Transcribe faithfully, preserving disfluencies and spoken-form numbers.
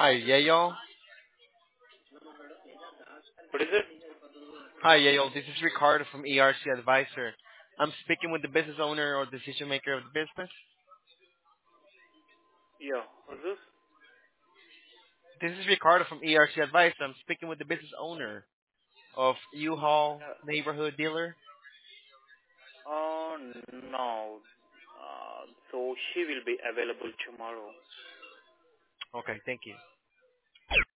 Hi, Yayo. What is it? Hi, Yayo. This is Ricardo from E R C Advisor. I'm speaking with the business owner or decision maker of the business. Yeah. Who's this? This is Ricardo from E R C Advisor. I'm speaking with the business owner of U-Haul Yeah. Neighborhood Dealer. Uh, no. Uh, so she will be available tomorrow. Okay, thank you.